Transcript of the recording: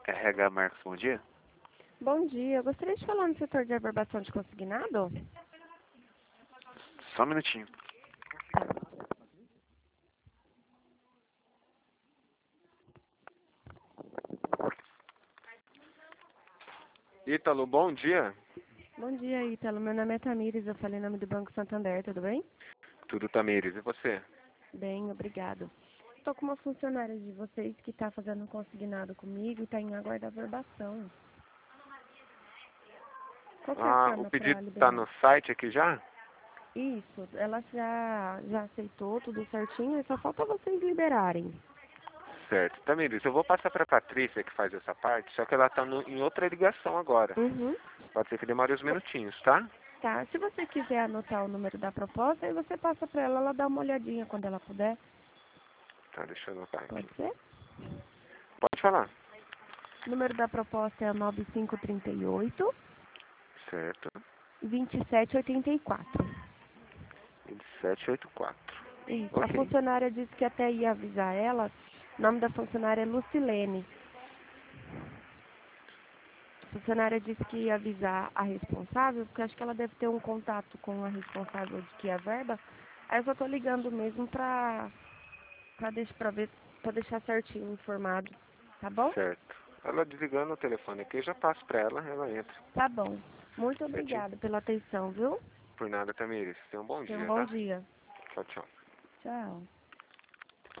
RH Marcos, bom dia. Bom dia, eu gostaria de falar no setor de averbação de consignado. Só um minutinho. Ítalo, bom dia. Bom dia, Ítalo. Meu nome é Tamires, eu falei em nome do Banco Santander, tudo bem? Tudo, Tamires, e você? Bem, obrigado. Estou com uma funcionária de vocês que está fazendo um consignado comigo e está em aguardo de averbação. Qual que é a O forma para pedido está liberar? no site aqui já? Isso, ela já aceitou tudo certinho e só falta vocês liberarem. Certo. Tamires, eu vou passar para a Patrícia que faz essa parte, só que ela está em outra ligação agora. Uhum. Pode ser que demore uns minutinhos, tá? Tá, se você quiser anotar o número da proposta, aí você passa para ela dá uma olhadinha quando ela puder. Tá, deixa eu anotar aqui. Pode ser? Pode falar. O número da proposta é o 9538 Certo. 2784. 2784. Isso. A Ok. funcionária disse que até ia avisar ela. O nome da funcionária é Lucilene. A funcionária disse que ia avisar a responsável, porque acho que ela deve ter um contato com a responsável de que é a verba. Aí eu só tô ligando mesmo pra deixar certinho informado. Tá bom? Certo. Ela desligando o telefone aqui, eu já passo para ela, ela entra. Tá bom. Muito Certinho? obrigada pela atenção, viu? Por nada, Tamires. Tenha um bom Tenha um dia, bom tá? dia. Tchau, tchau. Tchau.